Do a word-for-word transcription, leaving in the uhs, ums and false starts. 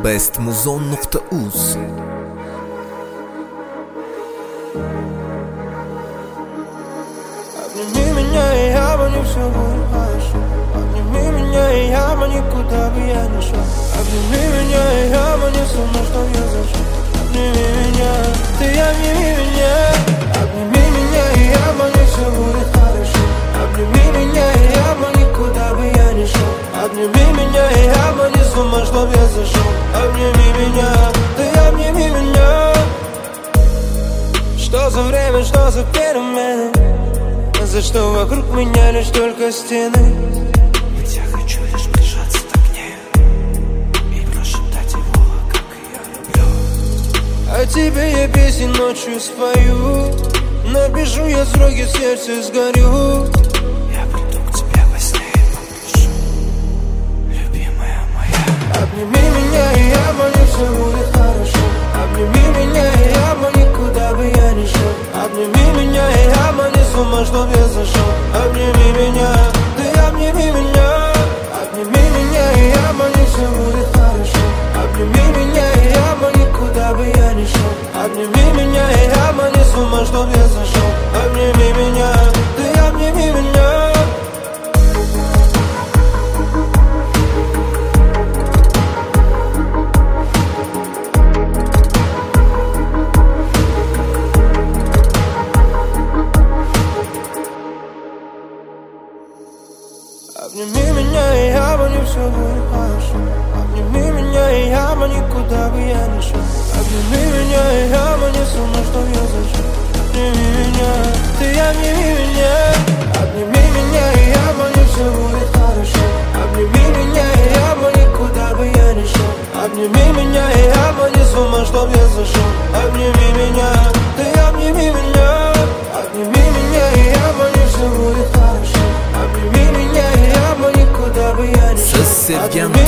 best muzon nuqta uz. Обними меня, и я бы не все будет хорошо. Обними меня, и я бы никуда бы я не шел. Обними меня, и я бы не сумел, чтоб я зашел. Обними меня, ты обними меня. Обними меня, и я бы не все будет хорошо. Обними меня, и я бы никуда бы я не шел. Обними меня, и я бы не сумел, чтоб я зашел. Обними меня, ты обними меня. Что за время, что за перемены? За что вокруг меня лишь только стены? Ведь я хочу лишь прижаться к ней и прошептать его, как я люблю. А тебе я песни ночью спою. Напишу я строки, в сердце сгорю. Я приду к тебе во сне и попрошу, любимая моя. Обними меня, и я бы не все будет хорошо. Обними меня, и я бы никуда бы я не шел. Обними меня, и я бы не сумел, чтоб я зашел. Обними меня, ты обними меня. Обними меня, и я бы не все будет хорошо. Обними меня, и я бы никуда бы я не шел. Обними меня, и я бы не сумел, чтоб я зашел. Обними меня, ты обними меня. Обними меня, и я бы не все будет хорошо. Обними меня, и я бы никуда бы я не шел. Обними меня, и я бы не сумел, чтоб я зашел. Обними меня, ты обними меня. Обними меня, и я бы не все будет хорошо. Обними меня, и я бы никуда бы я не шел. Обними меня, и я бы не сумел, чтоб я зашел. Обними меня, ты обними меня. Обними меня, и я бы не все будет хорошо. Обними меня, и я бы никуда бы я не шел. Siz sevgan